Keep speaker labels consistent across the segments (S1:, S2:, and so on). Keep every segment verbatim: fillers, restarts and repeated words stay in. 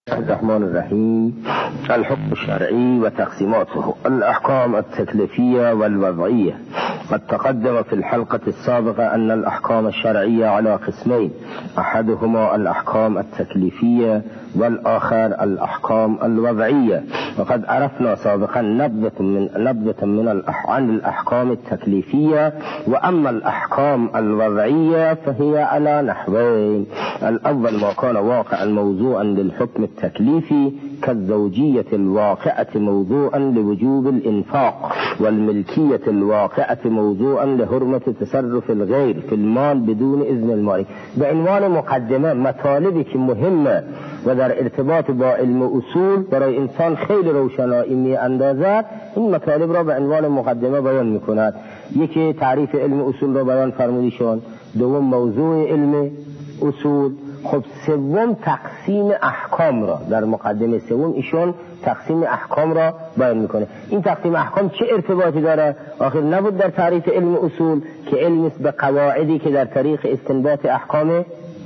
S1: الرحمن الرحیم. الحكم الشرعي وتقسيماته. الأحكام التكليفية والوضعية. قد تقدم في الحلقة السابقة أن الأحكام الشرعية على قسمين، أحدهما الأحكام التكليفية والآخر الأحكام الوضعية. وقد عرفنا سابقا نبذة من نبذة من عن الأحكام التكليفية، وأما الأحكام الوضعية فهي على نحوين. الأول ما كان واقعا موضوعا للحكم التكليفي كالزوجية الواقعة موضوعا لوجوب الإنفاق، والملكية الواقعة موضوعا لحرمة تصرف الغير في المال بدون إذن المالك. بعنوان مقدمه مطالبی که مهمه و در ارتباط با علم اصول برای انسان خیلی روشنایی می اندازد، این مطالب را به عنوان مقدمه بیان می کند. یکی تعریف علم اصول را بیان فرمودیشون، دوم موضوع علم اصول، خب سوم تقسیم احکام را در مقدمه سوم ایشون تقسیم احکام را بیان میکنه. این تقسیم احکام چه ارتباطی داره؟ آخر نبود در تعریف علم اصول که علم است به قواعدی که در طریق استنباط احکام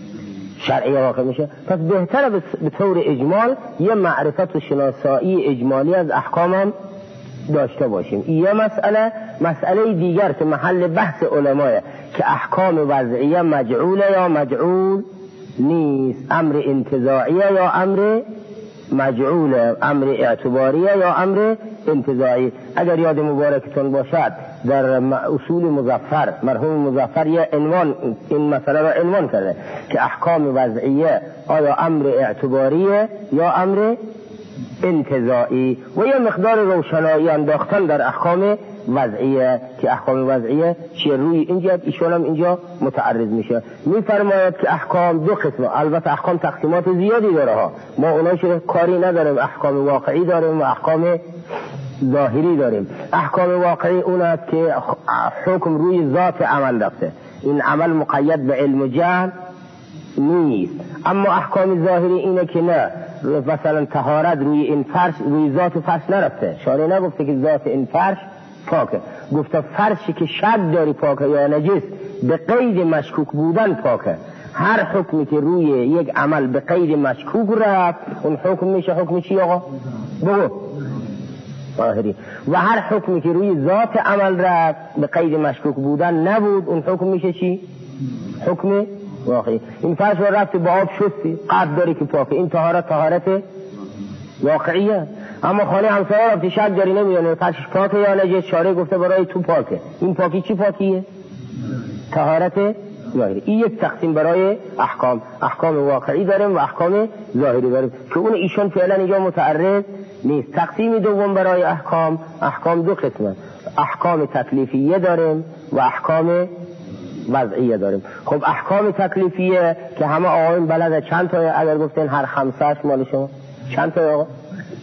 S1: شرعیه واقع میشه؟ پس بهتره به طور اجمال یه معرفت و شناسایی اجمالی از احکام هم داشته باشیم. یه مسئله مسئله دیگر که محل بحث علمایه که احکام وضعیه مجعوله یا مجعول نیست، امر انتزاعیه یا امر مجعوله، امر اعتباریه یا امر انتزاعی. اگر یاد مبارکتون باشد در اصول مظفر مرحوم مظفر یه عنوان این مسئله را عنوان کرده که احکام وضعیه آیا امر اعتباریه یا امر انتزاعی، و یه مقدار روشنایی انداختن در احکام وضعیه که احکام وضعیه چیه. روی اینجا ایشون هم اینجا متعرض میشه. میفرماید که احکام دو قسمه، البته احکام تقسیمات زیادی داره ها، ما اوناش کاری نداریم، احکام واقعی داریم و احکام ظاهری داریم. احکام واقعی اون است که حکم روی ذات عمل رفته، این عمل مقید به علم و جهل نیست. اما احکام ظاهری اینه که نه، مثلا طهارت روی این فرش روی ذات فرش نرفته، شارع نگفته که ذات این فرش پاکه، گفته فرشی که شک داری پاکه یا نجس به قید مشکوک بودن پاکه. هر حکمی که روی یک عمل به قید مشکوک رفت اون حکم میشه حکم چی آقا؟ بگو ظاهری. و هر حکمی که روی ذات عمل رفت به قید مشکوک بودن نبود اون حکم میشه چی؟ حکم واقعی. این فرش رو رفتی با آب شستی قد داری که پاکه، این طهارت طهارت واقعیه. اما خانه همسایه رفتی شک داری نمیدونی فرشش پاکه یا نجس، شارع گفته برای تو پاکه. این پاکی چی پاکیه؟ طهارت ظاهری. این یک تقسیم برای احکام، احکام واقعی داریم و احکام ظاهری داریم که اون ایشون فعلا اینجا متعرض نیست. تقسیم دوم برای احکام، احکام دو قسمه، احکام تکلیفیه داریم و احکام وضعیه داریم. خب احکام تکلیفیه که همه آقایون بلده چند تا؟ اگر گفتین هر خمسهش مال شما چند تا آقا؟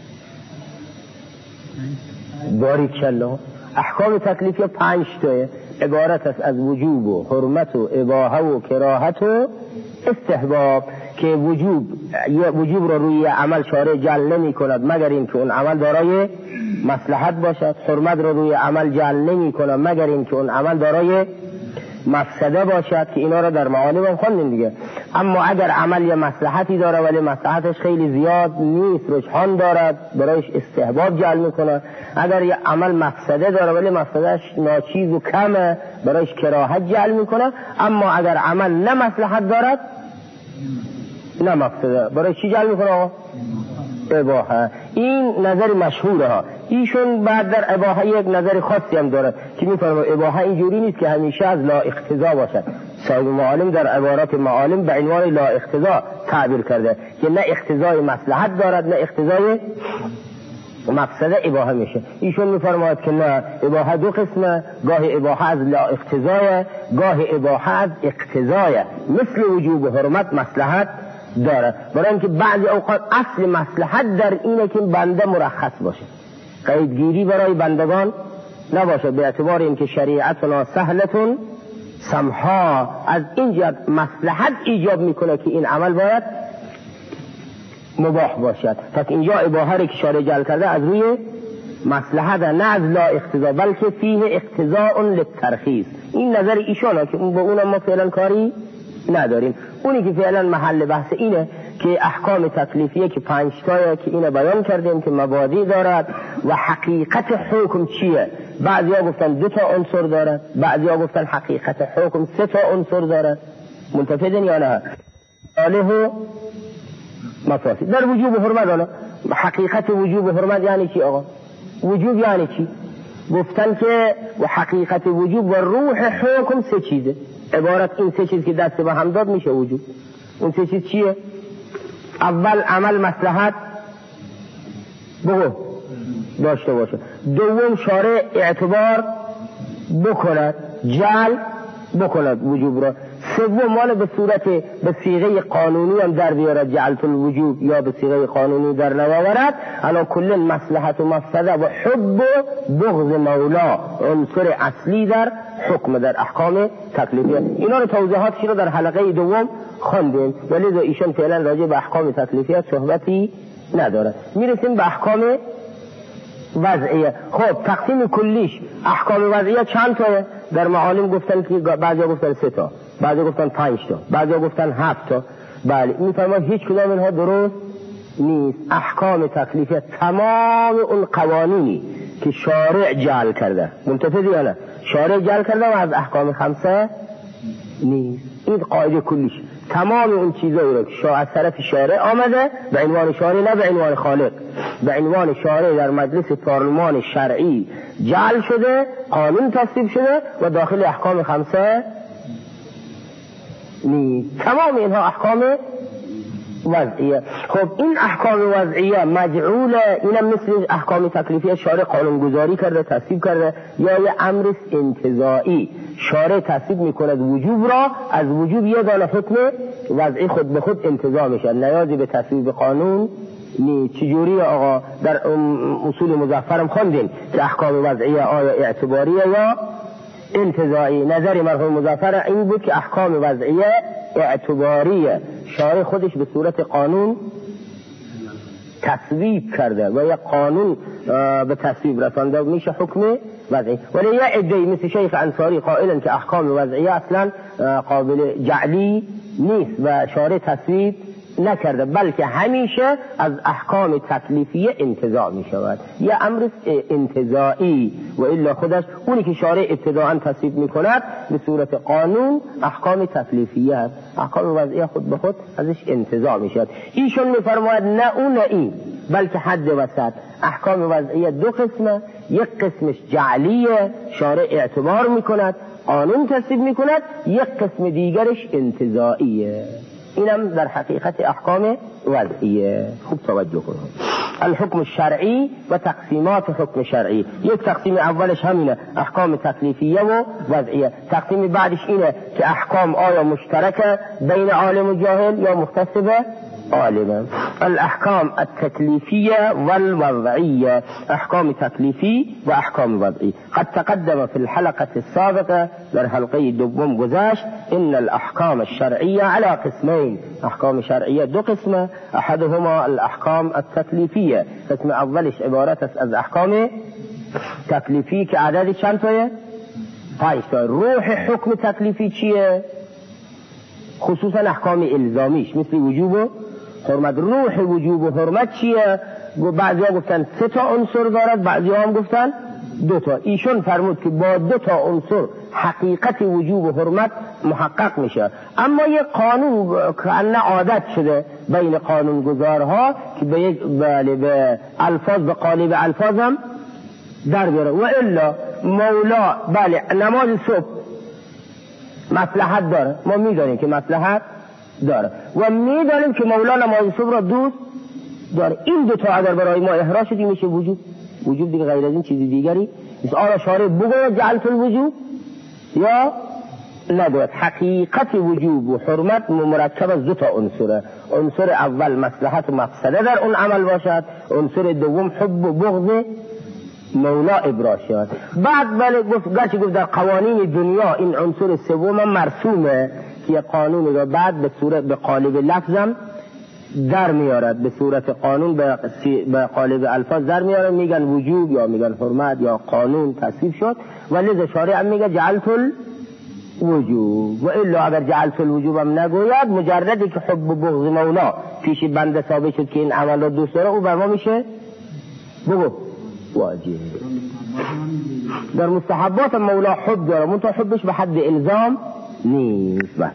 S1: باری چلا. احکام تکلیفیه پنج تایه، عبارت است از وجوب و حرمت و اباحه و کراهت و استحباب، که وجوب وجوب را روی عمل شارع جعل نمی کند مگر این که اون عمل دارای مصلحت باشد، حرمت را روی عمل جعل نمی کند مگر این که اون عمل دارای مفسده باشد که اینا را در معالم هم خوندیم دیگه. اما اگر عمل یه مصلحتی داره ولی مصلحتش خیلی زیاد نیست، رجحان دارد، برایش استحباب جعل میکنه. اگر یه عمل مفسده داره ولی مفسدهش ناچیز و کمه، برایش کراهت جعل میکنه. اما اگر عمل نه مصلحت دارد نه مفسده، برای چی جعل میکنه آقا؟ اباحه. این نظر مشهوره ها. ایشون بعد در اباحه یک نظر خاصی هم داره که میفرمه اباحه اینجوری نیست که همیشه از لا اقتضا باشد. صاحب معالم در عبارات معالم به عنوان لا اقتضا تعبیر کرده که نه اقتضای مصلحت دارد نه اقتضای مفسده اباحه میشه. ایشون میفرماید که نه، اباحه دو قسمه، گاهی اباحه از لا اقتضای، گاهی اباحه از اقتضای، مثل وجوب و حرمت مصلحت داره. برای اینکه بعضی اوقات اصل مصلحت در اینه که بنده مرخص باشه، قیدگیری برای بندگان نباشه، به اعتبار اینکه شریعتنا سهلتون سمحا، از اینجا مصلحت ایجاب میکنه که این عمل باید مباح باشد. پس اینجا اباحه که شارع جعل کرده از روی مصلحت نه از لا اقتضا، بلکه فیه اقتضاء للترخیص. این نظر ایشانه که با اونم ما فعلا کاری نداریم. اونی که فعلا محل بحث اینه که احکام تکلیفیه که پنج تایه که اینو بیان کردیم که مبادی دارد و حقیقت حکم چیه. بعضیا گفتن دو تا عنصر دارد، بعضیا گفتن حقیقت حکم سه تا عنصر دارد. منتفدن یا نه؟ صالح مفاسد در وجوب حرمت. حالا حقیقت وجوب حرمت یعنی چی آقا؟ وجوب یعنی چی؟ گفتن که و حقیقت وجوب و روح حکم سه چیزه. عبارت این سه چیز که دست به هم داد میشه وجوب. اون سه چیز چیه؟ اول عمل مصلحت بگو داشته باشه. دوم شارع اعتبار بکند، جعل بکند وجوب را. سوم مال به صورت به صیغه قانونی هم در بیارد، جعلت الوجوب، یا به صیغه قانونی در نیاورد. الان کل مصلحت و مفسده و حب و بغض مولا عنصر اصلی در حکم در احکام تکلیفیه. اینا رو توضیحاتش رو در حلقه دوم خواندیم، ولی ایشون فعلا راجع به احکام تکلیفیه صحبتی نداره. میرسیم به احکام وضعیه. خب تقسیم کلیش احکام وضعیه چند تایه؟ در معالم گفتن که بعضی گفتن سه تا، بعضی گفتن پنج تا، بعضی گفتن هفت تا. بله میفرماید هیچ کدام اینها درست نیست. احکام تکلیفیه تمام اون قوانینی که شارع جعل کرده، منتفض یا نه؟ شارع جعل کرده و از احکام خمسه نیست. این قاعده کلیش. تمام اون چیزایی رو که از طرف شارع آمده به عنوان شارع، نه به عنوان خالق، به عنوان شارع در مجلس پارلمان شرعی جعل شده، قانون تصویب شده و داخل احکام خمسه نیست. تمام اینها احکام وضعیه. خب این احکام وضعیه مجعوله، اینم مثل احکام تکلیفیه شارع قانونگذاری کرده تصویب کرده، یا یه امر انتزاعی شارع تصویب میکند وجوب را، از وجوب یه دانه حکم وضعی خود به خود انتزاع میشه، نیازی به تصویب قانون نیست. چجوری آقا؟ در اصول مظفرم خواندیم که احکام وضعیه آیا اعتباریه یا انتزاعی. نظر مرحوم مظفر این بود که احکام وضعیه اعتباریه، شارع خودش به صورت قانون تصویب کرده و یا قانون به تصویب رسانده میشه حکم وضعی. ولی یه عده‌ای مثل شیخ انصاری قائلن که احکام وضعیه اصلا قابل جعلی نیست و شارع تصویب نکرده، بلکه همیشه از احکام تکلیفیه انتزاع می شود، یه امر انتزاعی. و الا خودش اونی که شارع ابتداعا تصویب می کند به صورت قانون احکام تکلیفیه است، احکام وضعیه خود به خود ازش انتزاع می شود. ایشون می فرماید نه اون نه این، بلکه حد وسط. احکام وضعیه دو قسمه، یک قسمش جعلیه شارع اعتبار می کند قانون تصویب می کند، یک قسم دیگرش انتزاعیه. اینم در حقیقت احکام وضعیه. خوب توجه کنید. الحکم الشرعی و تقسیمات حکم شرعی. یک تقسیم اولش همینه، احکام تکلیفیه و وضعیه. تقسیم بعدش اینه که احکام آیا مشترکه بین عالم و جاهل یا مختص به عالم. الاحکام التکلیفیه والوضعیه، احکام تکلیفی و احکام وضعی. قد تقدم في الحلقه السابقه، در حلقه دوم گذشت، ان الاحکام الشرعیه على قسمین، احکام شرعیه دو قسمه، احدهما الاحکام التکلیفیه، قسم اولش عبارت است از احکام تکلیفی که عدد چند تایه؟ پنج تا. روح حکم تکلیفی چیه؟ خصوصا احکام الزامیش مثل وجوب و حرمت. روح وجوب و حرمت چیه؟ بعضی ها گفتن سه تا عنصر دارد، بعضی ها هم گفتن دو تا. ایشون فرمود که با دو تا عنصر حقیقت وجوب و حرمت محقق میشه، اما یک قانون که عادت شده بین قانونگذارها که به یک بله به الفاظ به قالب الفاظ هم در بیاره. و الا مولا بله نماز صبح مصلحت داره، ما میدانیم که مصلحت داره و میدانیم که مولا نماز صبح را دوست داره. این دو تا اگر برای ما احراز شدی میشه وجوب. وجوب دیگه غیر از این چیزی دیگری نیست. آیا شارع بگوید جعلت الوجوب یا نگوید؟ حقیقت وجوب و حرمت مرکب از دو تا عنصره. عنصر اول مصلحت و مفسده در اون عمل باشد، عنصر دوم حب و بغض مولا ابراز شد. بعد بله گفت گرچه گفت در قوانین دنیا این عنصر سوم مرسومه که قانون را بعد به صورت به قالب لفظم در میارد، به صورت قانون به قالب الفاظ در میارد، میگن وجوب یا میگن حرمت یا قانون تصویب شد و لذا شارع هم میگه جعلت وجوب. و الا اگر جعلت الوجوب هم نگوید، مجردی که حب و بغض مولا پیش بنده ثابت شد که این عمل را دوست داره، او بر ما میشه بگو واجب. در مستحبات مولا حب داره، منتها حبش به حد الزام نیست. بس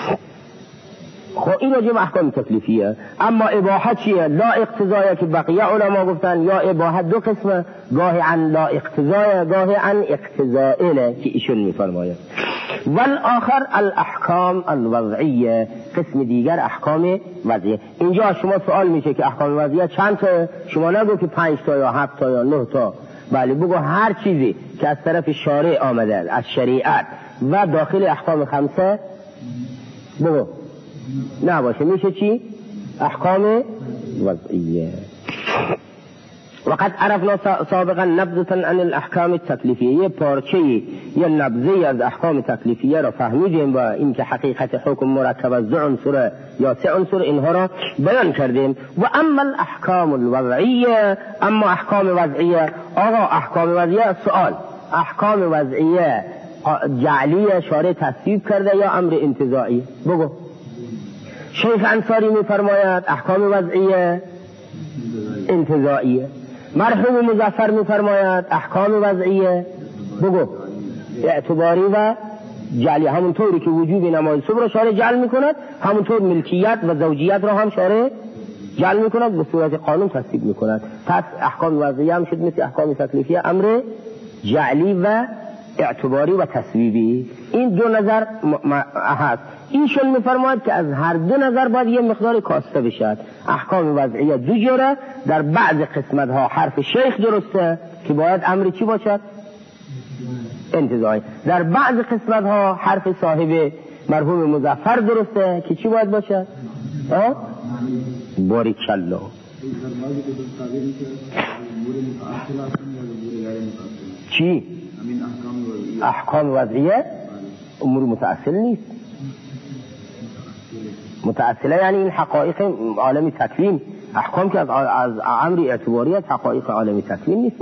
S1: خب این راجع به احکام تکلیفیه. اما اباحه چیه؟ لا اقتضایه که بقیه علما گفتن یا اباحه دو قسمه، گاهی عن لا اقتضایه، گاهی عن اقتضائه که ایشون میفرماید. والآخر الاحکام الوضعیه، قسم دیگر احکام وضعیه. اینجا شما سوال میشه که احکام وضعیه چند تا؟ شما نگو که پنج تا یا هفت تا یا نه تا، بله بگو هر چیزی که از طرف شارع آمده از شریعت و داخل احکام خمسه بگو نباشه، میشه چی؟ احکام وضعیه. وقد عرفنا سابقا نبذة عن الاحکام التکلیفیه، یه پارچه یه نبذه از احکام تکلیفیه را فهمیدیم و این که حقیقت حکم مرکب از دو عنصر یا سه عنصر اینها را بیان کردیم. و اما الاحکام الوضعیه، اما احکام وضعیه، آقا احکام وضعیه، سؤال احکام وضعیه جعلیه شارع تصویب کرده یا امر انتزاعی؟ بگو. شیخ انصاری میفرماید احکام وضعیه انتزاعیه. مرحوم مظفر میفرماید احکام وضعیه بگو اعتباری و جعلی. همونطوری که وجوب نماز صبح را شارع جعل میکند، همونطور ملکیت و زوجیت را هم شارع جعل میکند، به صورت قانون تصویب میکند. پس احکام وضعیه هم شد مثل احکام تکلیفیه امر جعلی و اعتباری و تصویبی. این دو نظر هست. ایشون میفرماید که از هر دو نظر باید یه مقدار کاسته بشد. احکام وضعیه دو جوره، در بعض قسمت ها حرف شیخ درسته که باید امر چی باشد؟ انتزاعی. در بعض قسمت ها حرف صاحب مرحوم مظفر درسته که چی باید باشد؟ ها؟ باریکالله. چی؟ احکام وضعیه امور متأصل نیست. متأصله یعنی این حقایق عالم تکوین، احکام که از از امر اعتباریت حقایق عالم تکوین نیست.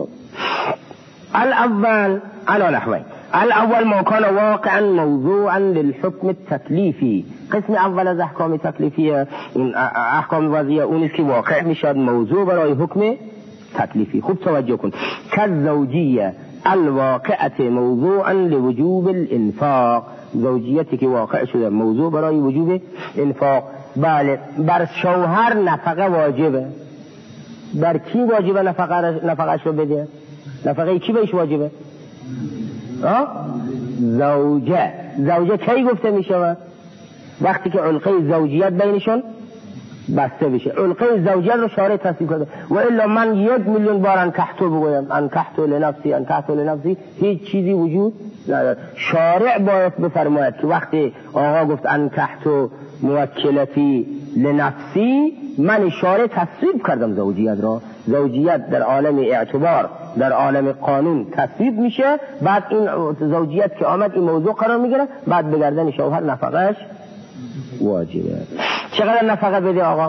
S1: الاول على نحوين. الاول ما كان واقعا موضوعا للحكم التكليفي. قسم اول از احکام تکلیفیه، این احکام وضعیه اونیست که واقع میشد موضوع برای حکم تکلیفی. خوب توجه کن. كالزوجیه الواقعه موضوعا لوجوب الانفاق، زوجیتی که واقع شده موضوع برای وجوب انفاق. بله بر شوهر نفقه واجبه. بر کی واجبه نفقه نفقهش رو بده؟ نفقه کی بهش واجبه؟ آه؟ زوجه. زوجه کی گفته می شود؟ وقتی که علقه زوجیت بینشون بسته بشه. علقه زوجیت رو شارع تصدیق کرده. و الا من یک میلیون بار انکحتو بگویم انکحتو لنفسی انکحتو لنفسی، هیچ چیزی وجود ندارد. شارع باید بفرماید که وقتی آقا گفت انکحتو موکلتی لنفسی، من شارع تصدیق کردم زوجیت را. زوجیت در عالم اعتبار در عالم قانون تصویب میشه، بعد این زوجیت که آمد این موضوع قرار میگیره، بعد به گردن شوهر نفقهش واجبه. چقدر نفقه بده آقا؟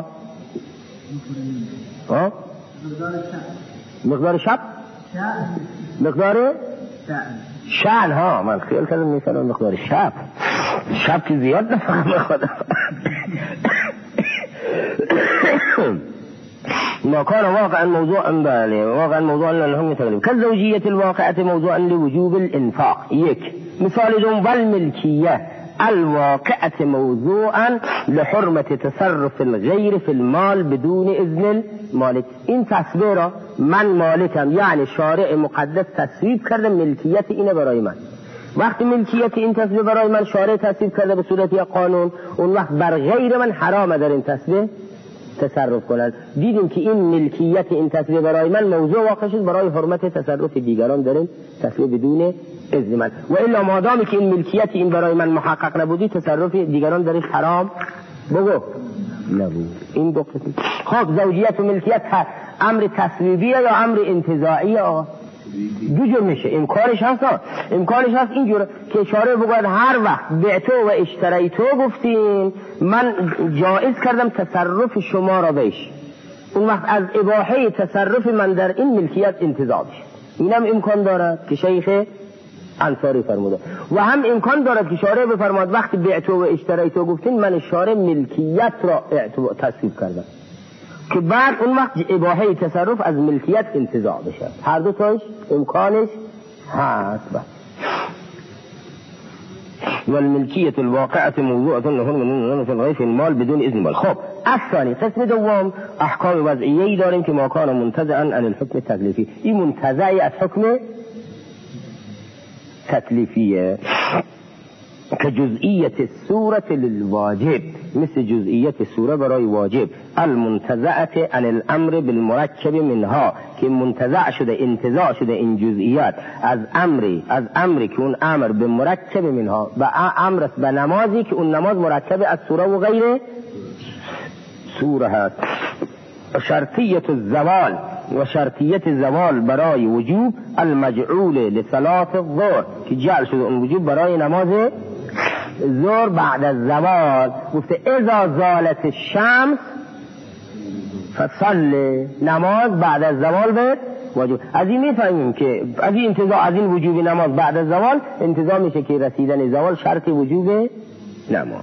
S1: ها؟ مقدار شب؟ مقدار شعن. ها من خیال کردم میفرم مقدار شب. شب که زیاد نفقه میخواد. ما كان واقعا موضوعا بالي واقعا موضوعا لهم يتكلم كالزوجية الواقعة موضوعا لوجوب الانفاق. یک مثال دوم والملكية الواقعة موضوعا لحرمة تصرف الغير في المال بدون اذن المالك. این تصویر من مالکم یعنی شارع مقدس تصویب کرده ملکیت اینه برای من. وقتی ملکیت این تصویر برای من شارع تصویب کرده به صورت یک قانون، اون وقت بر غیر من حرامه در این تصویر تصرف کنند. دیدیم که این ملکیت این تصویر برای من موضوع واقع شد برای حرمت تصرف دیگران در این تصویر بدون اذن من. و الا مادامی که این ملکیت این برای من محقق نبودی، تصرف دیگران درش حرام بگو نبود. این دو قسم. خب زوجیت و ملکیت امر تصویبیه یا امر انتزاعیه؟ دو جور میشه. امکانش هست امکانش هست اینجور که شارع بگوید هر وقت بعتو و اشتریتو گفتین من جایز کردم تصرف شما را بهش، اون وقت از اباحه تصرف من در این ملکیت انتزاع بشه. اینم امکان دارد که شیخ انصاری فرموده. و هم امکان دارد که شارع بفرماد وقتی بعتو و اشتریتو گفتین من شارع ملکیت را تصویب کردم که بعد اون وقت اباحه تصرف از ملکیت انتزاع بشه. هر دو تاش امکانش هست. والملكية الواقعة موضوعة لهم في الغير في المال بدون إذن مال. خب الثاني قسم دوم احکام وضعیه‌ای داریم که ما کان منتزعا عن الحكم التکلیفی. این منتزعی از حکم تکلیفیه که جزئیت السورة للواجب، مثل جزئیت سوره برای واجب. المنتزعة عن الامر بالمرکب منها، که منتزع شده انتزاع شده این جزئیات از امری از امری که اون امر به مرکب منها، و امر است به نمازی که اون نماز مرکب از سوره و غیر سوره هست. شرطیت الزوال و شرطیت زوال برای وجوب المجعول لصلاة الظهر، که جعل شده اون وجوب برای نماز ظهر بعد از زوال. گفته اذا زالت الشمس فصل، نماز بعد از زوال به واجب. از این میفهمیم که از این انتزاع از این وجوب نماز بعد از زوال انتزاع میشه که رسیدن زوال شرط وجوب نماز.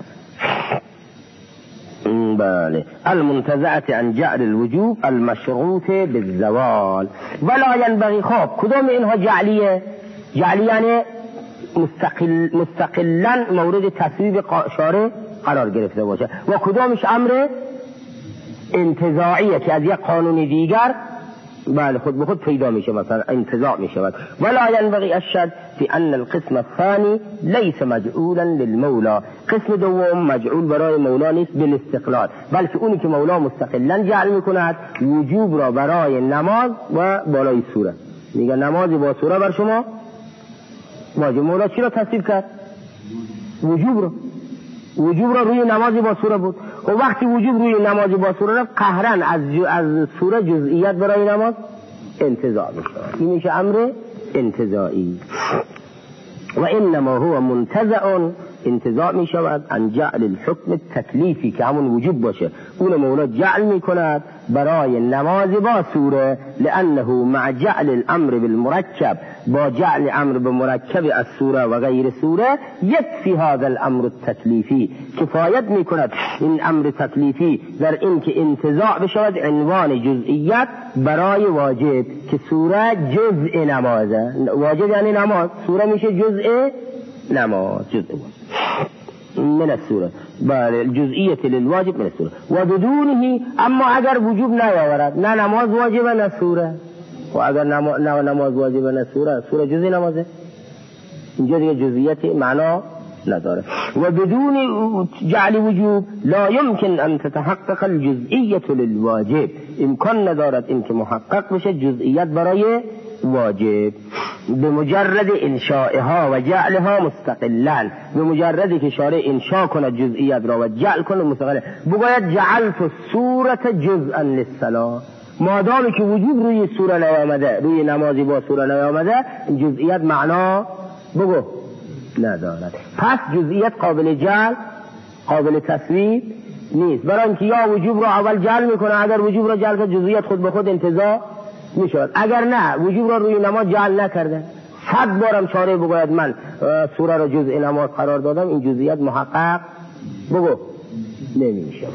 S1: بله. المنتزعة عن جعل الوجوب المشروط بالزوال ولا ينبغي. خب کدام اینها جعلیه؟ جعلی یعنی مستقل مستقلا مورد تصویب شارع قرار گرفته باشه، و کدامش امر انتزاعیه که از یک قانون دیگر بله خود به خود پیدا میشه، مثلا انتزاع میشه. ولا ينبغي الشد في ان القسم الثاني ليس مجعولا للمولى. قسم دوم مجعول برای مولا نیست بالاستقلال، بلکه اونی که مولا مستقلا جعل میکند وجوب را برای نماز و بالای سوره. میگه نمازی با سوره بر شما واجب. مولا چی را تصویب کرد؟ وجوب را. وجوب را روی نمازی با سوره بود. و وقتی وجوب روی نمازی با سوره رفت قهرن از از سوره جزئیات برای نماز انتزاع میشه. این میشه امر انتزاعی. و انما هو منتزع، انتزاع می شود عن جعل الحکم التکلیفی که همون وجوب باشه. اون مولا جعل می کند برای نماز با سوره، لانه مع جعل الامر بالمرکب، با جعل امر بمرکب از سوره و غیر سوره یکفی هذا الامر التکلیفی، کفایت می کند این امر تکلیفی در این که انتزاع بشود عنوان جزئیات برای واجب، که سوره جزء نمازه. واجب یعنی نماز، سوره میشه جزء نماز، جزء من السوره. بله الجزئیت للواجب من السوره و بدونه. اما اگر وجوب نیاورد، نه نماز واجبه نه سوره، و اگر نماز واجبه نه سوره، سوره جزء نمازه، اینجا دیگه جزئیت معنا نداره. و بدون جعل وجوب لا يمكن ان تتحقق الجزئیت للواجب، امکان ندارد این که محقق بشه جزئیت برای واجب. به مجرد انشائها و جعلها مستقلا، به مجردی که شارع انشاء کند جزئیات را و جعل کند مستقلا. بگوید جعلت السورة جزءا للصلاة، مادامی که وجوب روی سوره نیامده، روی نمازی با سوره نیامده، جزئیات معنا بگو ندارد. پس جزئیات قابل جعل قابل تصویب نیست، برای اینکه یا وجوب را اول جعل میکنه، اگر وجوب را جعل کرد جزئیات خود به خود انتزاع میشود. اگر نه وجوب را روی نماز جعل نکرده، صد بارم شارع بگوید من سوره را جزء نماز قرار دادم، این جزئیات محقق بگو نمیشه.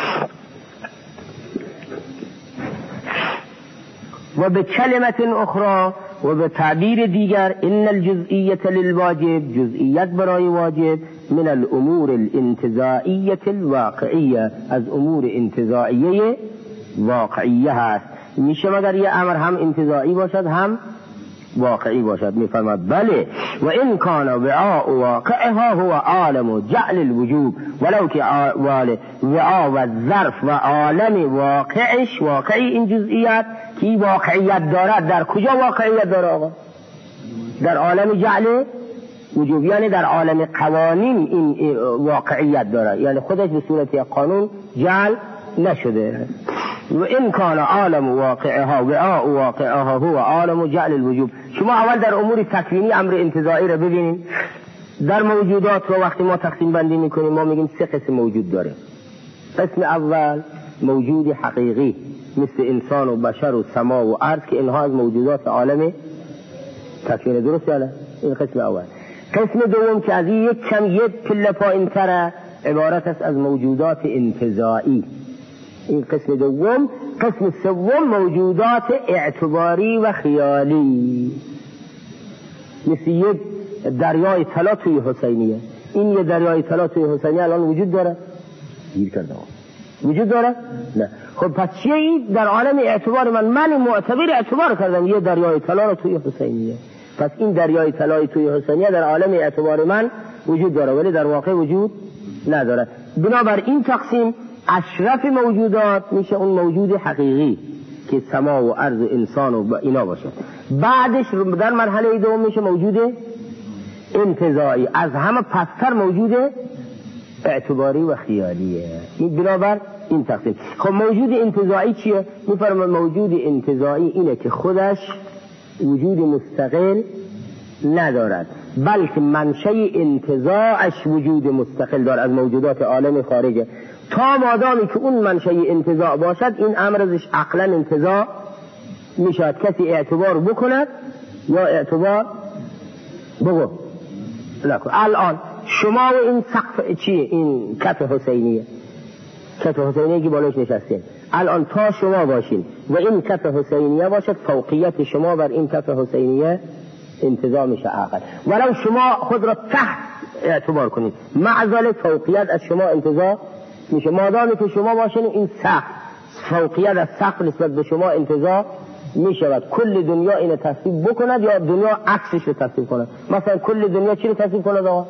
S1: و به کلمت اخرى و به تعبیر دیگر ان الجزئیت للواجب، جزئیت برای واجب، من الامور الانتزاعیه الواقعیه، از امور انتزاعیه واقعیه هست. میشه مگر یه امر هم انتزاعی باشد هم واقعی باشد؟ میفرماد بله. و این کان وعاء واقعها هو عالم جعل الوجوب، ولو که وعاء و ظرف و عالم واقعش، واقعی این جزئیات کی واقعیت دارد، در کجا واقعیت داره آقا؟ در عالم جعل وجوب، یعنی در عالم قوانین این واقعیت داره، یعنی خودش به صورت قانون جعل نشده. و این کان عالم واقعها و آ واقعها هو عالم جعل الوجوب. شما اول در امور تکوینی امر انتزاعی را ببینید. در موجودات رو وقتی ما تقسیم بندی میکنیم ما میگیم سه قسم موجود داره. قسم اول موجود حقیقی مثل انسان و بشر و سما و ارض، که اینها از موجودات عالم تکوین، درست یعنی این قسم اول. قسم دوم که از این یک کم یک پله پایین تره، عبارت است از موجودات انتزاعی. این قسم دوم. قسم سوم موجودات اعتباری و خیالی، مثل یک دریای طلا توی حسینیه. این یه دریای طلا توی حسینیه الان وجود داره؟ گیر کرده وجود داره؟ نه. خب پس چیه این؟ در عالم اعتبار من من معتبر اعتبار کردم یه دریای طلا رو توی حسینیه. پس این دریای طلای توی حسینیه در عالم اعتبار من وجود داره ولی در واقع وجود نداره. بنابر این تقسیم اشرف موجودات میشه اون موجود حقیقی که سما و ارض و انسان و اینا باشه. بعدش در مرحله دوم میشه موجود انتزاعی، از همه پستر موجود اعتباری و خیالیه. این بنابر این تقسیم. خب موجود انتزاعی چیه؟ میفرمه موجود انتزاعی اینه که خودش وجود مستقل ندارد، بلکه منشأ انتزاعش وجود مستقل دارد از موجودات عالم خارجه. تا مادامی که اون منشأ انتزاع باشد این امر ازش عقلا انتزاع میشود. کسی اعتبار بکند یا اعتبار بگو نکن. الان شما و این سقف چیه؟ این کف حسینیه، کف حسینیه که بالاش نشستین. الان تا شما باشین و این کف حسینیه باشد، فوقیت شما بر این کف حسینیه انتزاع میشه عقل. ولو شما خود را تحت اعتبار کنید مع ذلک فوقیت از شما انتزاع میشه. مادامی که شما باشین این سقف، فوقیت از سقف نسبت به شما انتزاع میشود. کل دنیا اینو تصویب بکند یا دنیا عکسش رو تصویب کند. مثلا کل دنیا چی رو تصویب کند آقا؟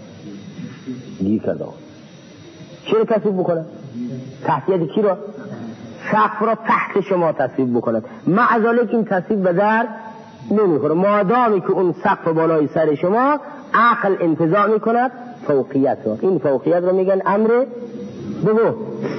S1: گیر کرده آقا. چی رو تصویب بکند؟ تحتیت کی رو؟ سقف را تحت شما تصویب بکند. مع ذلک این تصویب به در نمیخوره. مادامی که اون سقف بالای سر شما، عقل انتزاع میکند فوقیت رو. این فوقیت رو میگن امر بگو.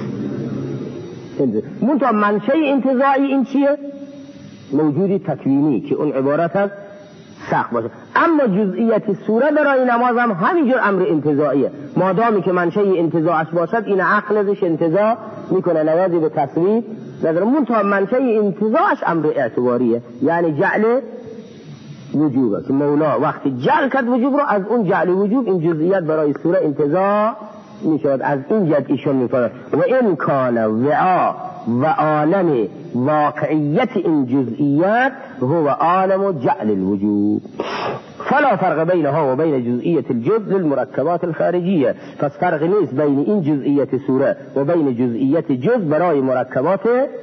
S1: منتها منشأ انتزاعی این چیه؟ موجودی تکوینی که اون عبارت از سقف باشه. اما جزئیت سوره برای نماز هم همینجور امر انتزاعیه. مادامی که منشأ انتزاعش باشد این عقل ازش انتزاع میکنه، نیازی به تصویب نداره. منتها منشأ انتزاعش امر اعتباریه، یعنی جعل وجوبه که مولا وقتی جعل کرد وجوب رو، از اون جعل وجوب این جزئیت برای سوره انتزاع میشود. از این جد ایشون میفرد و این کان وعا و عالم واقعیت این جزئیات هو عالم جعل الوجوب، فلا فرق بینها و بین جزئیت الجزء للمرکبات الخارجیه. پس فرق نیست بین این جزئیت سوره و بین جزئیت جزء برای مرکبات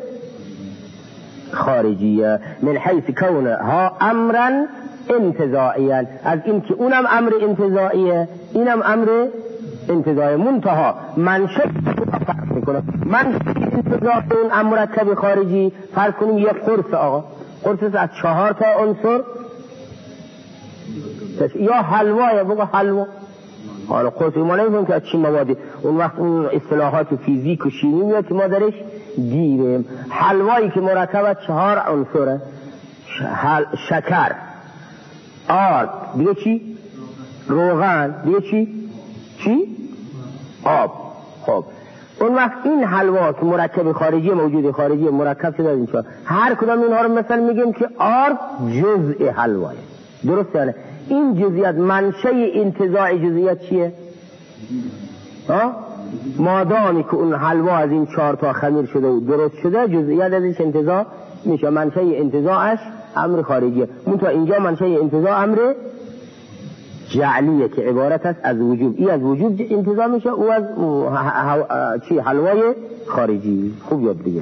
S1: خارجیه، من حیث کونها امرا انتزاعیا، از این که اونم امر انتزاعیه اینم امر انتزاعی. منتها منشأ فرق میکنه. منشأ انتزاع اون امر مرکب خارجی فرض کنیم یک قرص آقا، قرص از چهار تا عنصر یا حلوایه، بگو حلوا. حالا قرص ما نمیفهم که از چی موادی، اون وقت اون اصطلاحات فیزیک و شیمی میاد که ما درش گیریم. حلوایی که مرکب از چهار عنصره، شکر، آرد، دیگه چی؟ روغن، دیگه چی؟ چی؟ آب. خب اون وقت این حلوا که مرکب خارجی موجود خارجی مرکب شده از این چهار، هر کدام اینها رو مثلا میگیم که آرد جزء حلواه. درسته نه؟ این جزئیات منشأ انتزاع جزئیات چیه؟ ها؟ مادامی که اون حلوا از این چهار تا خمیر شده و درست شده، جزئیات ازش انتزاع میشه. منشأ انتزاعش امر خارجیه. منتها اینجا منشأ انتزاع امر جعلیه که عبارت است از وجوب. این از وجوب انتزاع میشه، او از چی؟ حلوای خارجی. خوب یاد بگیرم.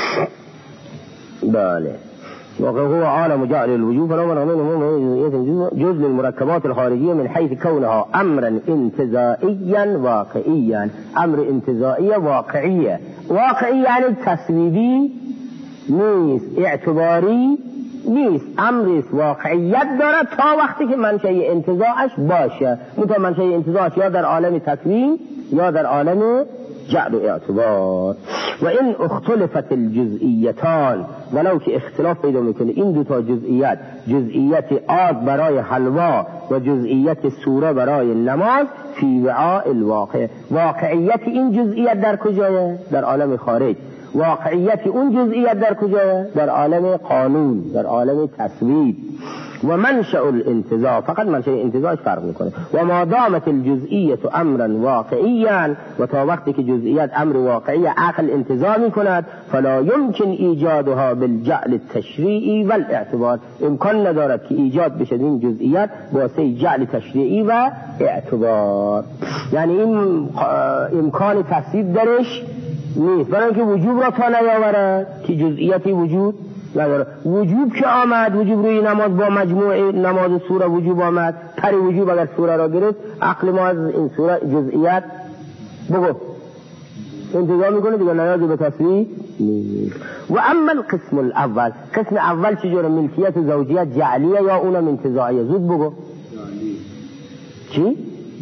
S1: بله. وهو عالم جعل الوجوب فلو من جزء المركبات الخارجية من حيث كونها أمرا انتزاعيا واقعيا. أمر انتزاعية واقعية. واقعي يعني تصويبي نیست، اعتباری نیست، امر واقعیت داره تا وقتی که منشأ انتزاعش باشه. منتها منشأ انتزاعش یا در عالم تکوین یا در عالم جعل و اعتبار. و این اختلفت الجزئیتان، ولو که اختلاف پیدا میکنه این دو تا جزئیات، جزئیت آب برای حلوا و جزئیت سوره برای نماز، فی وعاء الواقع. واقعیت این جزئیت در کجایه؟ در عالم خارج. واقعیت اون جزئیت در کجایه؟ در عالم قانون، در عالم تصویب. و منشأ الانتزاع، فقط منشأ انتزاعش فرق میکنه. و ما دامت الجزئیت امرا واقعیا، و تا وقتی که جزئیات امر واقعی عقل انتزاع میکند، فلا یمکن ایجادها بالجعل التشریعی و الاعتبار، امکان ندارد که ایجاد بشه این جزئیات واسه جعل تشریعی و اعتبار. یعنی این امکان تصدیق درش نیست، برای اینکه وجوب را تا نیاورد که جزئیاتی وجود نداره. وجوب که آمد، وجوب روی نماز با مجموعه نماز سوره وجوب آمد، پر وجوب اگر سوره را گرفت، عقل ما از این سوره جزئیات بگو انتظار میکنه دیگه، نیازی به تصریح نیست. و اما القسم الاول، قسم اول چجوره؟ ملکیت زوجیت جعلیه یا اونم انتزاعیه؟ زود بگو. چی؟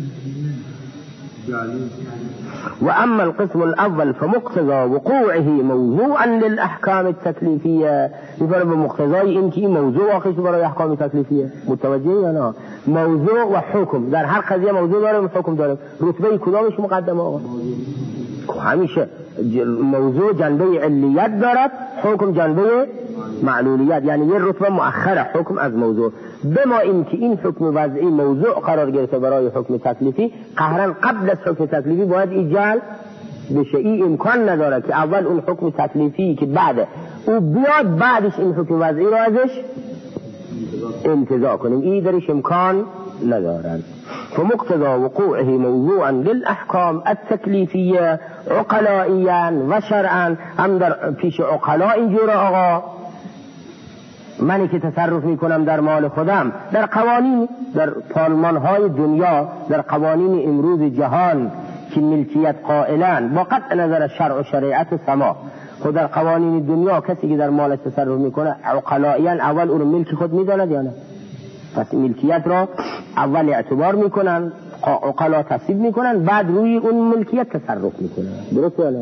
S1: و اما القسم الاول فمقتضى وقوعه موضوعا للاحکام التکلیفیه، میفره به مقتضای این که این موضوع واقعی برای احکام تکلیفیه. متوجه یا نه؟ موضوع و حکم، در هر قضیه موضوع داره و حکم داره. رتبه کدامش مقدمه آقا؟ همیشه موضوع جنبه علیت دارد، حکم جنبه معلولیت، یعنی یه رتبه مؤخره حکم از موضوع. بما این که این حکم وضعی موضوع قرار گرفته برای حکم تکلیفی، قهرا قبل از حکم تکلیفی باید ایجال بشه. این امکان نداره که اول اون حکم تکلیفی که بعد او بیاد بعدش این حکم وضعی رو ازش انتزاع کنیم، این درش امکان ندارد. فمقتضى وقوعه موضوعا للاحکام التکلیفیه عقلائیا و شرعا، هم در پیش عقلا اینجوره آقا، منی که تصرف میکنم در مال خودم، در قوانین، در پارلمانهای دنیا، در قوانین امروز جهان که ملکیت قائلن با قطع نظر شرع و شریعت سما، خود در قوانین دنیا کسی که در مالش تصرف میکنه عقلائیاً اول اون ملک خود میداند یا نه؟ پس ملکیت را اول اعتبار میکنن، عقلا تصدیق میکنن، بعد روی اون ملکیت تصرف میکنن. درست یا نه؟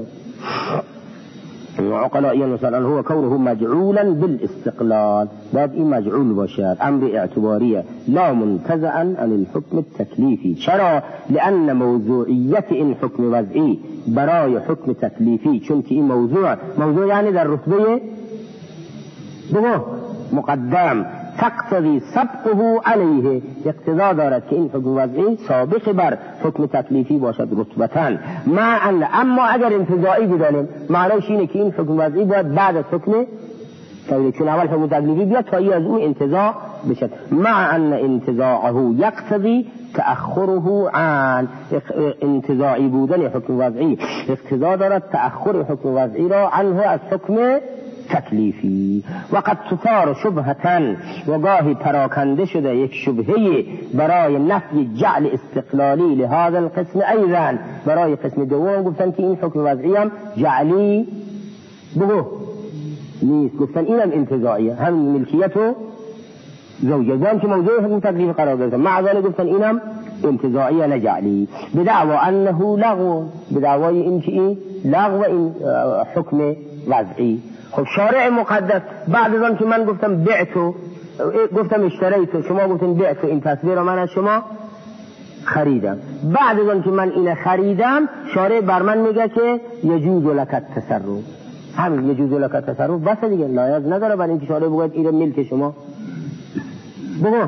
S1: عقلائیاً مثلا هو كونه مجعولا بالاستقلال، باید این مجعول باشد، امر اعتباریه، لا منتزعا عن الحكم التکلیفی. چرا؟ لان موضوعیت این حکم وضعی برای حکم تکلیفی، چون که این موضوع موضوع یعنی در رتبه بگو مقدم، تقتضی سبقه علیه، اقتضا دارد که این حکم وضعی سابق بر حکم تکلیفی باشد رتبتاً. مع ان اما اگر انتزاعی بدانیم، معنیش اینه که این حکم وضعی باید بعد از حکم تکلیفی، چون اول حکم تکلیفی بیاد تا ای از اون انتزاع بشد. مع ان انتزاعه یقتضی تأخره عن، انتزاعی بودن حکم وضعی اقتضا دارد تأخر حکم وضعی را عنه از حکم تکلیفی. وقد تثار شبهتن، و گاهی پراکنده شده یک شبهه برای نفی جعل استقلالی لهذا القسم ایضا، برای قسم دوم گفتن که این حکم وضعی هم جعلی بگو نیست، گفتن اینم انتزاعیه، هم ملکیت و زوجیت که موضوع حکم تکلیفی قرار گرفته، مع ذلك گفتن اینم انتزاعیه نجعلی، بدعوا انه لغو، بدعوای این که این لغو این حکم وضعی. خب شارع مقدس بعد از آن که من گفتم بعتو، گفتم اشتریتو، شما گفتین بعتو، این تصویر من از شما خریدم، بعد از آن که من اینه خریدم شارع بر من میگه که یجوز لک التصرف، همین یجوز لک التصرف بس دیگه، نیاز نداره برای اینکه شارع بگه این ملک شما. بگو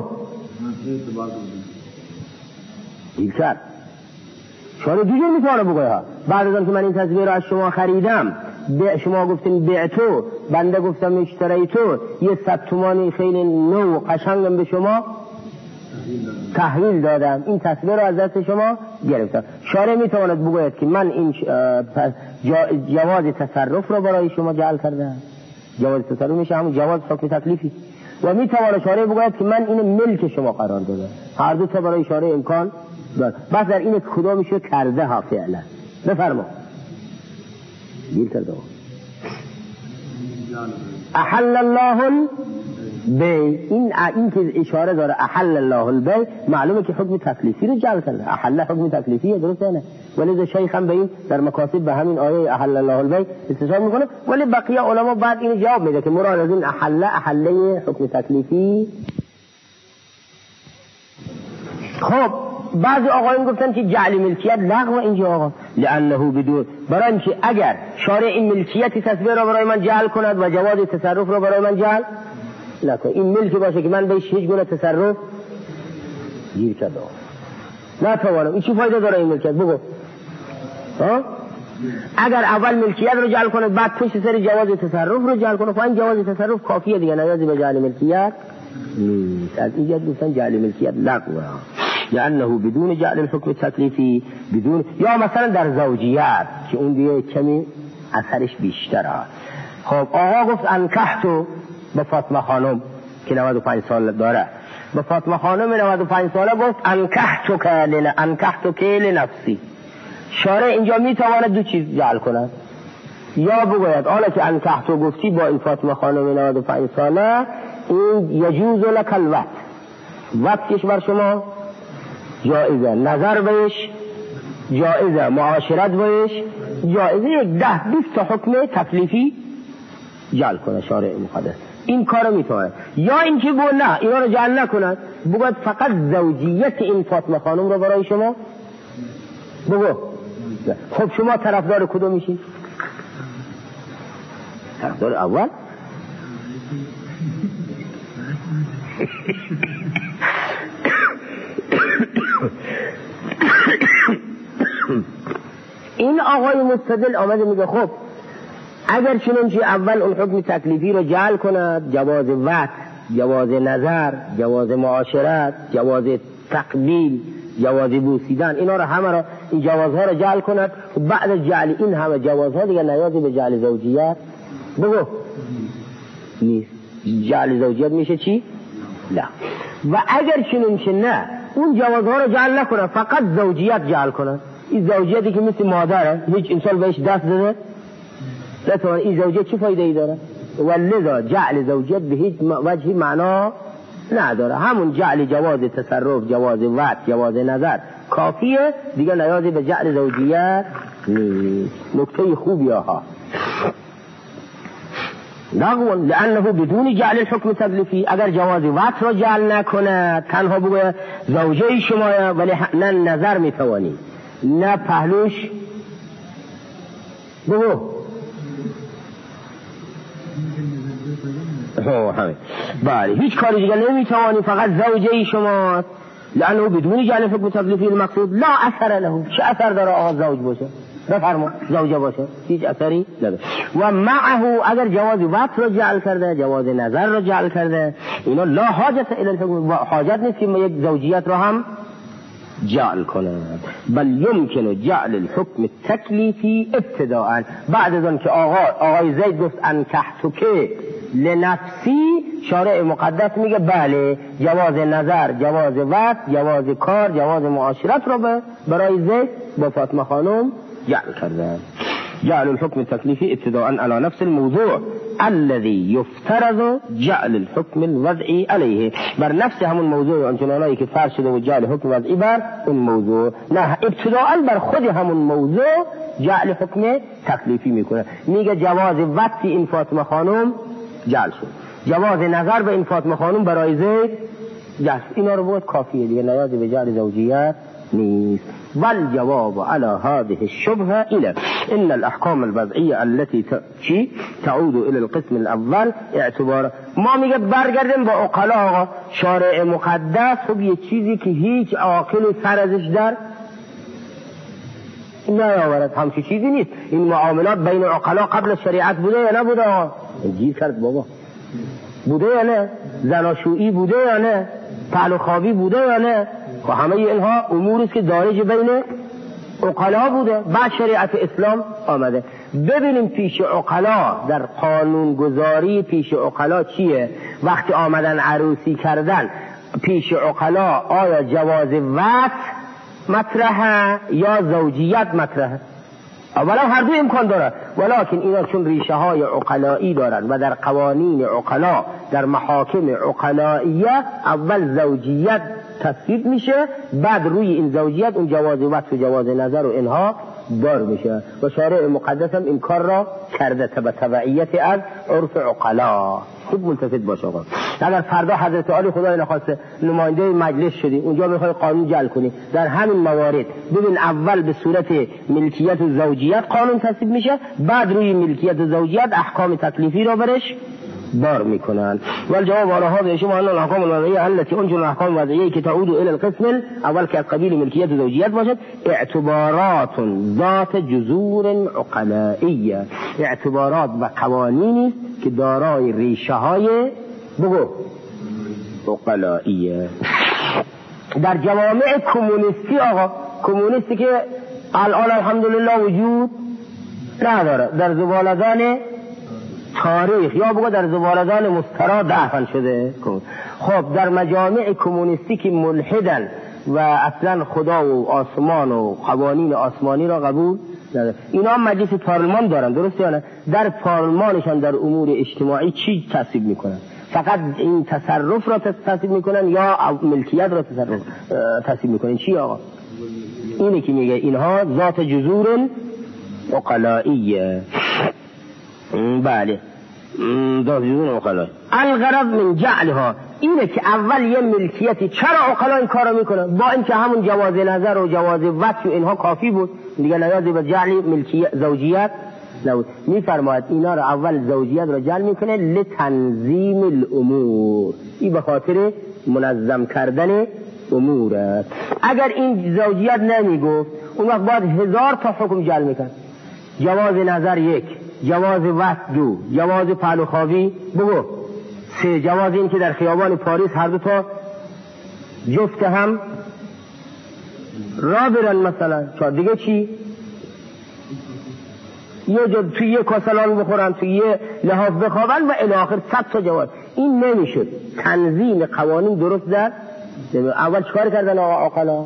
S1: دیل کرد شارع دیگه میتونه بگه بعد از آن که من این تصویر رو از شما خریدم، شما گفتین بعتو، بنده گفتم اشتریتو، یه صد تومانی خیلی نو قشنگم به شما تحویل دادم، این تصویر رو از دست شما گرفتم. شارع میتواند بگوید که من این جواز تصرف رو برای شما جعل کردم، جواز تصرف میشه همون جواز حکم تکلیفی، و میتواند شارع بگوید که من این ملک شما قرار دادم. هر دو تا برای شارع امکان دارد، بس در این کدامشو کرده ها فعلا. بفرما گیر کرده احل الله البی، این این که اشاره داره احل الله البی، معلومه که حکم تکلیفی رو جعل کرده، احل حکم تکلیفیه، درسته نه؟ ولی شیخ هم به این در مکاسب به همین آیه احل الله البی استشاره میکنه، ولی بقیه علما بعد این جواب میده که مراد از این احل احله حکم تکلیفی. خب بعضی آقایون گفتن که جعل ملکیت لغو اینجا آقا، لانه بدون، برای اینکه اگر شارع این ملکیت تصویر را برای من جعل کند و جواز تصرف را برای من جعل نکن. این ملکی باشه که من بهش هیچ گونه تصرف گیر کرده نتوانم. این چی فایده داره این ملکیت؟ بگو. ها؟ اگر اول ملکیت رو جعل کنه بعد پشت سر جواز تصرف رو جعل کنه، خب این جواز تصرف کافیه دیگه، نیازی به جعل ملکیت نیست. از اینجا گفتن جعل ملکیت لغوه، لانه بدون جعل الحکم تکلیفی، بدون، یا مثلا در زوجیت که اون دیگه کمی اثرش بیشتره. خب آقا گفت انکحتو به فاطمه خانم که نود و پنج سال داره، به فاطمه خانم نود و پنج ساله گفت انکحتو که لن انکحتو که لنفسی. شارع اینجا میتواند دو چیز جعل کنه، یا بگوید حالا که انکحتو گفتی با این فاطمه خانم نود و پنج ساله این یجوز لک الوط، وطش بر شما جائزه، نظر بهش جائزه، معاشرت بهش جائزه، یک ده بیست تا حکم تکلیفی جعل کنه شارع مقدس. این کارو میتونه. یا اینکه بگو نه اینا رو جعل نکند، بگوید فقط زوجیت این فاطمه خانم رو برای شما بگو. خب شما طرفدار کدوم میشی؟ طرفدار اول؟ این آقای مستدل آمده میگه خب اگر چنانچه اول اون حکم تکلیفی رو جعل کند، جواز وط، جواز نظر، جواز معاشرت، جواز تقبیل، جواز بوسیدن، اینا رو همه رو این جوازها رو جعل کند، بعد از جعل این همه جوازها دیگه نیازی به جعل زوجیت بگو نیست. جعل زوجیت میشه چی؟ نه. و اگر چنانچه نه اون جوازها رو جعل نکنه، فقط زوجیت جعل کنه، این زوجیتی که مثل مادره هیچ انسان بهش دست داده نتوان، این زوجیت چه فایده ای داره؟ ولذا جعل زوجیت به هیچ وجهی معنا نداره. همون جعل جواز تصرف، جواز وط، جواز نظر کافیه دیگه، نیازی به جعل زوجیت نیست. نکته خوبی ها نقول لانه بدون جعل الحکم تکلیفی، اگر جواز وط رو جعل نکنه، تنها بگه زوجه شما ولی نه نظر میتوانی نه پهلوش بگو بله هیچ کاری دیگه نمیتوانی، فقط زوجه شما، لانه بدون جعل الحکم تکلیفی المقصود لا اثر له. چه اثر داره آقا زوج باشه؟ بفرما زوجه باشه هیچ اثری نداره. و معه اگر جواز وط رو جعل کرده، جواز نظر رو جعل کرده، اینا لا حاجت الی الحکم، حاجت نیست که یک زوجیت رو هم جعل کنه، بل یمکن جعل الحکم تکلیفی ابتداء، بعد از آن که آقا آقای زید گفت انکحتک لنفسی، شارع مقدس میگه بله جواز نظر، جواز وط، جواز کار، جواز معاشرت رو برای زید با فاطمه خانم جعل کرده. جعل الحكم التكليفي ابتداء على نفس الموضوع الذي يفترض جعل الحكم الوضعي عليه، بر نفس همون موضوع آنچنانی که فرض شده و جعل حکم وضعی بر اون موضوع، نه ابتداء بر خود همون موضوع جعل حکم تکلیفی میکنه. میگه جواز وقتی این فاطمه خانم جعل شد، جواز نظر به این فاطمه خانم برای زید جعل، اینا رو بود کافیه دیگه، نیازی به جعل زوجیت نیست. والجواب على هذه الشبهة إلى إن الأحكام الوضعية التي تعود إلى القسم الأول اعتبار ما میگه برگردیم با عقلا. شارع مقدس خب یه چیزی که هیچ عاقل سر ازش در نیاورد، همچی چیزی نیست. این معاملات بین عقلا قبل شریعت بوده یا نبوده؟ گیر کرد بابا، بوده یا نه؟ زناشویی بوده یا نه؟ پهلو خوابی بوده یا نه؟ و همه اینها اموری است که دارج بین عقلا بوده، بعد شریعت اسلام آمده. ببینیم پیش عقلا در قانون گذاری پیش عقلا چیه؟ وقتی آمدن عروسی کردن پیش عقلا آیا جواز وط مطرحه یا زوجیت مطرحه؟ اولا هر دو امکان داره، ولکن اینا چون ریشه های عقلایی دارن و در قوانین عقلا در محاکم عقلائیه اول زوجیت تصویب میشه، بعد روی این زوجیت اون جواز وقت و جواز نظر و اینها دار میشه و شارع مقدس هم این کار را کرده تبع تبعیت از عرف عقلا. خوب ملتفت باش آقا. اگر فردا حضرت علی خدای نخواسته نماینده مجلس شدی اونجا میخوای قانون جعل کنی، در همین موارد ببین اول به صورت ملکیت و زوجیت قانون تصویب میشه، بعد روی ملکیت و زوجیت احکام تکلیفی را برش دار میکنن. والجواب على هذا شما ان الاحکام الوضعیه التي انجل الاحکام الوضعیه که تعود الى القسم اول که از قبیل ملکیت و زوجیت باشد اعتبارات ذات جذور عقلائیه، اعتبارات و قوانینی است که دارای ریشه های بگو عقلائیه. در جوامع کمونیستی آقا، کمونیستی که الان الحمدلله وجود نداره، در زبالدان تاریخ یا بگو در زبالدان مسترا دفن شده. خب در مجامع کمونیستی که ملحدن و اصلا خدا و آسمان و قوانین آسمانی را قبول نداره، اینا هم مجلس پارلمان دارن، درسته یا نه؟ در پارلمانشان در امور اجتماعی چی تصویب میکنن؟ فقط این تصرف را تصویب میکنن یا ملکیت را تصرف تصویب میکنن؟ چی آقا؟ اینه که میگه اینها ذات جذور عقلائیه. بله ذات جذور عقلائیه. الغرض من جعلها اینه که اول یه ملکیتی، چرا عقلا این کارو میکنن؟ با اینکه همون جواز نظر و جواز وقت و اینها کافی بود دیگه، نیازی به جعل ملکیت زوجیت نبود. میفرماید اینا رو اول زوجیت رو جعل میکنه لتنظیم الامور، این به خاطر منظم کردن امور است. اگر این زوجیت نمیگفت اون وقت باید هزار تا حکم جعل میکن، جواز نظر یک، جواز وقت دو، جواز پهلو خوابی بگو سه، جواز این که در خیابان پاریس هر دو تا جفت هم را برن مثلا، چهار دیگه چی؟ یه جا توی یه کاسلان بخورن، توی یه لحاف بخوابن و الی آخر صد تا جواز. این نمیشد. تنظیم قوانین درست در اول چکار کردن آقا عقلا؟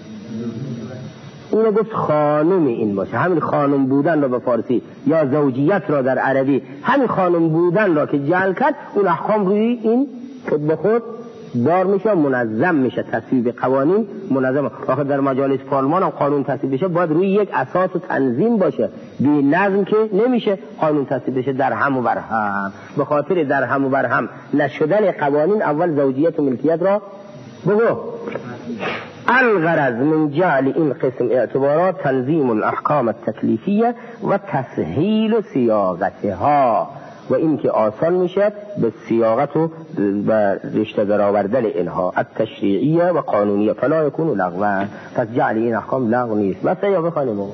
S1: اینو گفت خانم این باشه، همین خانم بودن را به فارسی یا زوجیت را در عربی، همین خانم بودن را که جعل کرد اون احکام روی این خود به خود دار میشه، منظم میشه، تصویب قوانین منظم. آخه در مجالس پارلمان هم قانون تصویب بشه باید روی یک اساس و تنظیم باشه، بی نظم که نمیشه قانون تصویب بشه در هم و بر هم. به خاطر در هم و بر هم نشدن قوانین اول زوجیت و ملکیت را بگو. الغرض من جعل این قسم اعتبارات تنظیم الاحکام التکلیفیه و تسهیل صیاغتها، و این که آسان میشه به صیاغت و به رشته در آوردن اینها التشریعیه و قانونیه، فلا یکون لغوا. پس جعل این احکام لغو نیست. بس یا بخوانیم